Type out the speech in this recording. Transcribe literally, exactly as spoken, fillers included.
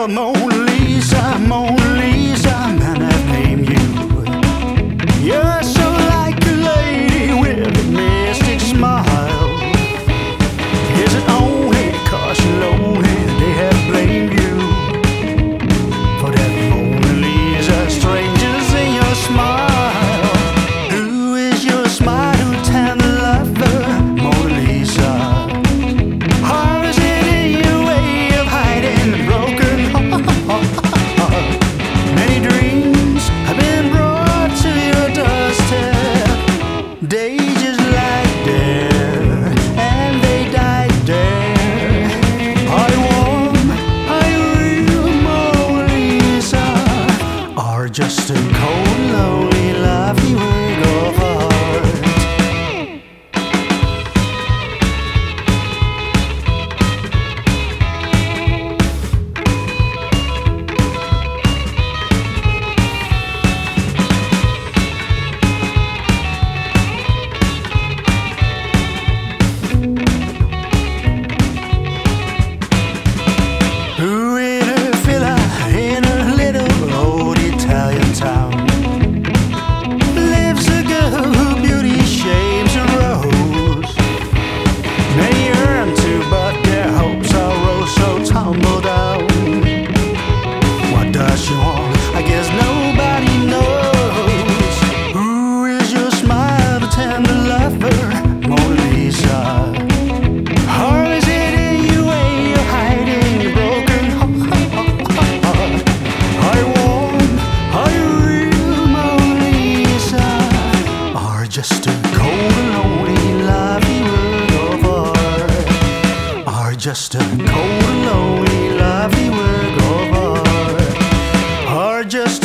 Well, Mona Lisa, Mona Lisa, man, I blame you. You're so like a lady with a mystic smile. Is it only 'cause you're lonely they have blamed you for that Mona Lisa, strangers in your smile? Who is your smile, tender lover, Mona Lisa? Or is it in your way of hiding a broken heart? Many dreams have been brought to your doorstep. They just lie there and they died there. Are you warm? Are you real, Mona Lisa? Or just a cold, lonely, lovely work of art? Who in a villa in a little old Italian town lives a girl whose beauty shapes a rose? Many yearn to, but their hopes are rose so tumble down. What does she want? I guess nobody knows. Who is your smile, the tender lover, Mona Lisa? Or is it in your way of hiding a broken heart? Are you warm? Are you real, Mona Lisa? Or just a cold, lonely, lovely work of art? Or just a cold, lonely, lovely work of art? Or just